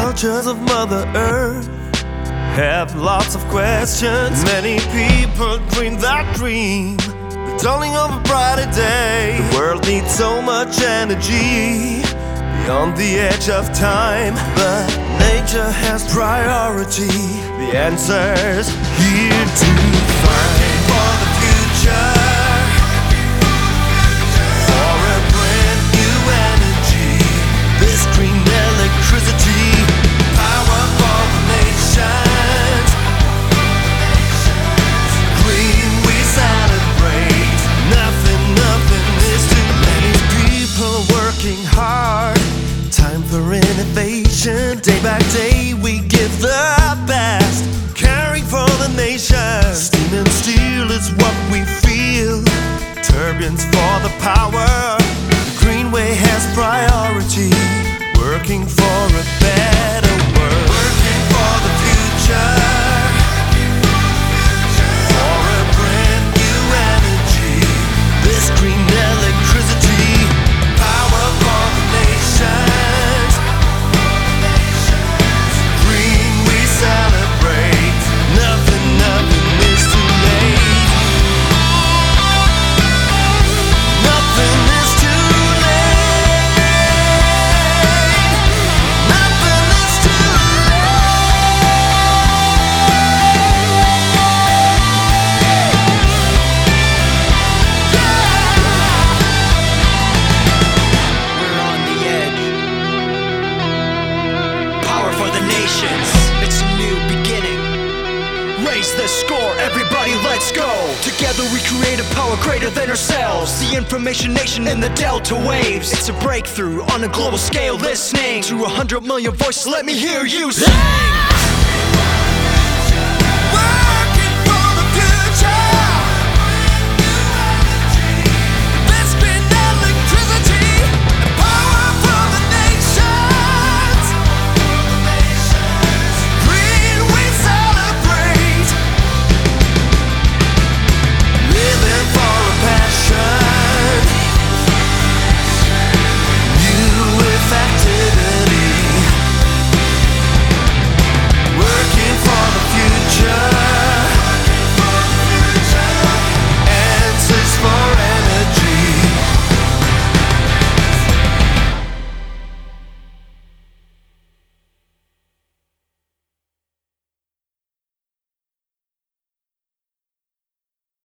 Soldiers of Mother Earth have lots of questions. Many people dream that dream, but only of a brighter day. The world needs so much energy beyond the edge of time, but nature has priority. The answer's here to find. For the future, for a brand new energy, this green electricity, power for the nations. Green we celebrate. Nothing is too many people working hard. Time for innovation. Day by day we give the best, caring for the nation. Steam and steel is what we feel, turbines for the power. The Greenway has priority, working for a better world. Working for the future, for a brand new energy, this green electricity, power for the nations. Green we celebrate. Nothing is too late. Nothing is too late. Nothing is too We're on the edge. Power for the nations. It's a new beginning. Raise the score, everybody let's go. Together we create a power greater than ourselves. The information nation in the delta waves. It's a breakthrough on a global scale, listening to 100 million voices. Let me hear you sing.